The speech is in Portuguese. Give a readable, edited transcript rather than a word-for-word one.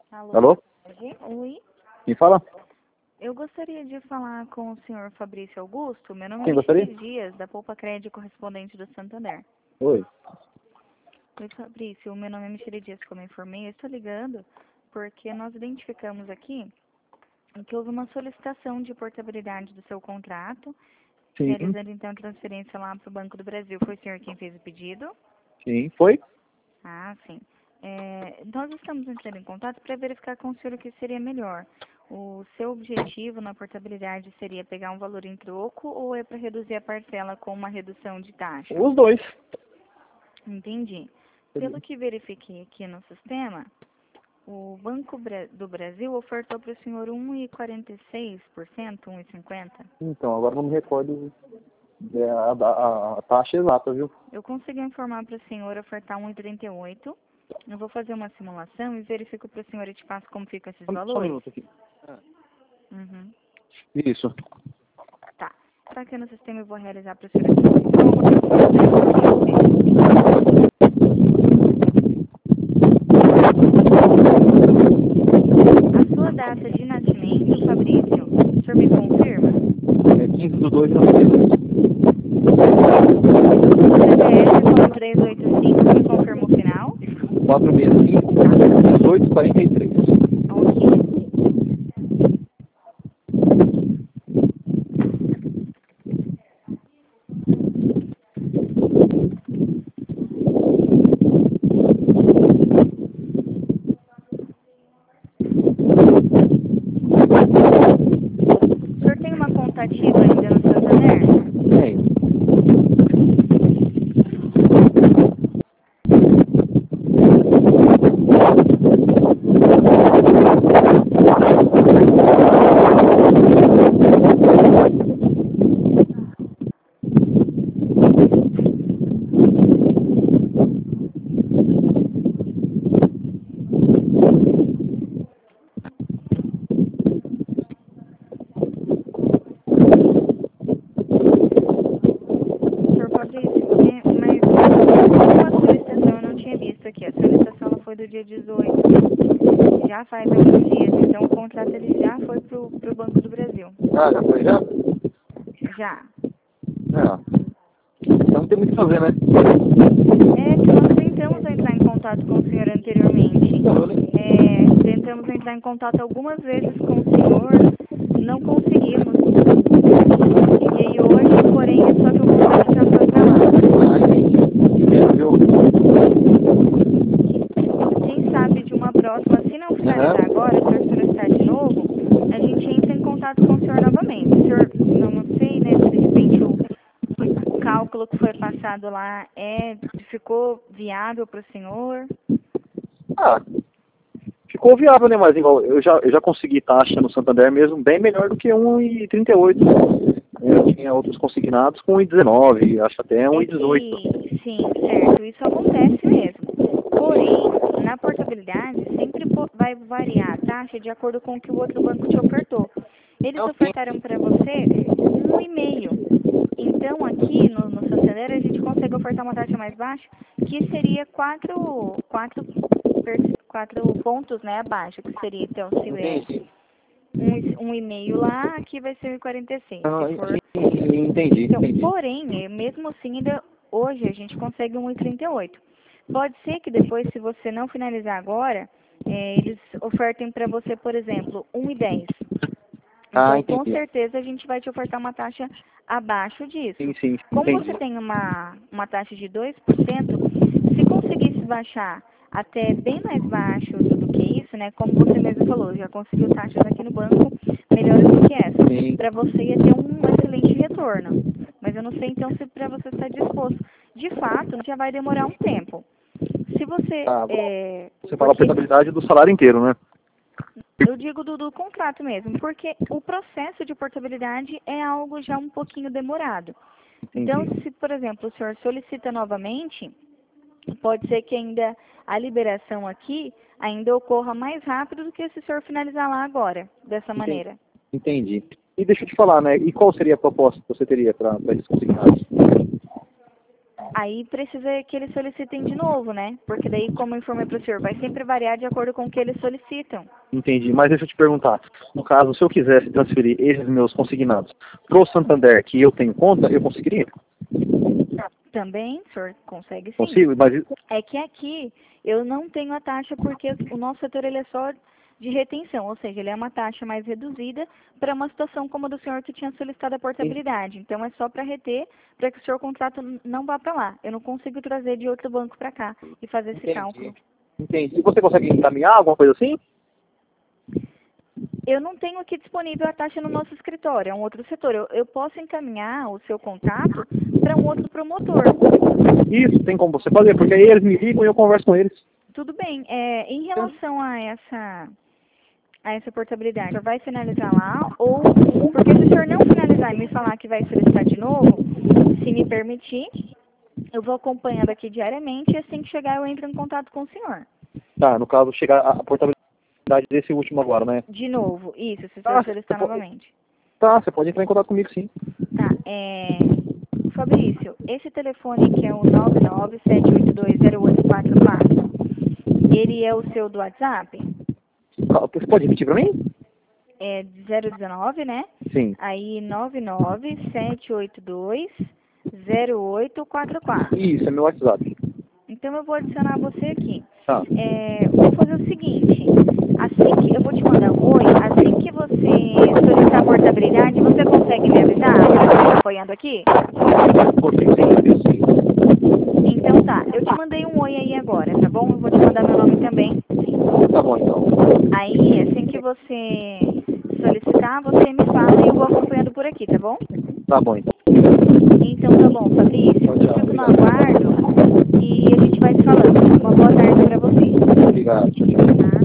Alô? Alô? Oi. Quem fala? Eu gostaria de falar com o senhor Fabrício Augusto. Meu nome Quem é gostaria? Michele Dias, da Poupa Crédito, correspondente do Santander. Oi. Oi, Fabrício. Meu nome é Michele Dias, como eu informei. Eu estou ligando porque nós identificamos aqui que houve uma solicitação de portabilidade do seu contrato, Sim, realizando então transferência lá para o Banco do Brasil. Foi o senhor quem fez o pedido? sim, foi? Ah, sim. Nós estamos entrando em contato para verificar com o senhor o que seria melhor. O seu objetivo na portabilidade seria pegar um valor em troco ou é para reduzir a parcela com uma redução de taxa? Os dois. Entendi. Pelo que verifiquei aqui no sistema, o Banco do Brasil ofertou para o senhor 1,46%, 1,50%. Então, agora não me recordo a taxa exata, viu? Eu consegui informar para o senhor ofertar 1,38%. Eu vou fazer uma simulação e verifico para o senhor e te passo como ficam esses Só um valores. minuto aqui. Uhum. Isso. Tá. Tá aqui no sistema, eu vou realizar para o senhor a simulação. A sua data de nascimento, Fabrício, o senhor me confirma? É 15/2/92. CPF com 385, me confirma o final? 465 1843. Ok. O senhor tem uma conta ativa ainda no Santander? Tem. Senhor Fabrício, mas uma solicitação eu não tinha visto aqui. A solicitação ela foi do dia 18. Já faz alguns dias, então o contrato ele já foi pro Banco do Brasil. Ah, já foi já? Já. Ah. Então não tem muito o que fazer, né? É que nós tentamos entrar em contato com o senhor anteriormente. Tentamos entrar em contato algumas vezes com o senhor, não conseguimos. E aí hoje, porém, só que o contrato já foi para lá. Viu? Quem sabe de uma próxima, se não finalizar Aham. agora, se o senhor solicitar de novo, a gente entra em contato com o senhor novamente. O senhor, não sei, né, se de repente o cálculo que foi passado lá ficou viável para o senhor. Ah, ficou viável, né? Mas igual, eu já consegui taxa no Santander mesmo bem melhor do que 1,38. Eu tinha outros consignados com 1,19, acho até É 1,18. que, sim, certo, isso acontece mesmo. Porém, na portabilidade, sempre vai variar a taxa de acordo com o que o outro banco te ofertou. Eles Não, sim. ofertaram para você 1,5. Então, aqui no Santander, a gente consegue ofertar uma taxa mais baixa, que seria 4 pontos, né, abaixo, que seria, então, se é Entendi. 1,5 lá, aqui vai ser 1,46. Ah, Se for entendi, então, entendi. porém, mesmo assim, ainda hoje a gente consegue 1,38. Pode ser que depois, se você não finalizar agora, eles ofertem para você, por exemplo, 1,10. Ah, Então, com entendi. certeza, a gente vai te ofertar uma taxa abaixo disso. Sim, sim, Como entendi. você tem uma taxa de 2%, se conseguisse baixar até bem mais baixo do que isso, né? Como você mesmo falou, já conseguiu taxas aqui no banco melhores do que essa. Sim. Para você ia ter um excelente retorno. Mas eu não sei então se para você está disposto. De fato, já vai demorar um tempo. Se você, Ah, você fala a porque portabilidade do salário inteiro, né? eu digo do contrato mesmo, porque o processo de portabilidade é algo já um pouquinho demorado. Então, Entendi. se, por exemplo, o senhor solicita novamente, pode ser que ainda a liberação aqui ainda ocorra mais rápido do que se o senhor finalizar lá agora, dessa Entendi. maneira. Entendi. E deixa eu te falar, né? E qual seria a proposta que você teria para esses consignados? Aí precisa que eles solicitem de novo, né? Porque daí, como eu informei para o senhor, vai sempre variar de acordo com o que eles solicitam. Entendi, mas deixa eu te perguntar. No caso, se eu quisesse transferir esses meus consignados pro Santander, que eu tenho conta, eu conseguiria? Também, o senhor consegue sim. Consigo, mas... É que aqui eu não tenho a taxa porque o nosso setor ele é só de retenção, ou seja, ele é uma taxa mais reduzida para uma situação como a do senhor que tinha solicitado a portabilidade. Então é só para reter, para que o seu contrato não vá para lá. Eu não consigo trazer de outro banco para cá e fazer esse cálculo. Entendi. E você consegue encaminhar alguma coisa assim? Eu não tenho aqui disponível a taxa no nosso escritório, é um outro setor. Eu posso encaminhar o seu contrato para um outro promotor. Isso, tem como você fazer, porque aí eles me ligam e eu converso com eles. Tudo bem. Em relação a essa portabilidade, o senhor vai finalizar lá ou... Porque se o senhor não finalizar e me falar que vai solicitar de novo, se me permitir, eu vou acompanhando aqui diariamente e assim que chegar eu entro em contato com o senhor. Tá, no caso, chegar a portabilidade desse último agora, né? De novo, isso, se o senhor solicitar novamente. Tá, você pode entrar em contato comigo, sim. Tá, Fabrício, esse telefone que é o 997820844, ele é o seu do WhatsApp? Você pode repetir pra mim? É 019, né? Sim. Aí 997820844. Isso, é meu WhatsApp. Então eu vou adicionar você aqui. Tá. Vou fazer o seguinte, assim que eu vou te mandar um oi, assim que você solicitar a portabilidade, você consegue me avisar para eu estar apoiando aqui? Então tá, eu te mandei um oi aí agora, tá bom? Eu vou te mandar meu nome também. Tá bom, então. Aí, assim que você solicitar, você me fala e eu vou acompanhando por aqui, tá bom? Tá bom, então. Então tá bom, Fabrício. Tchau, Eu fico no aguardo e a gente vai se falando. Uma boa tarde pra você. Obrigado. Tá?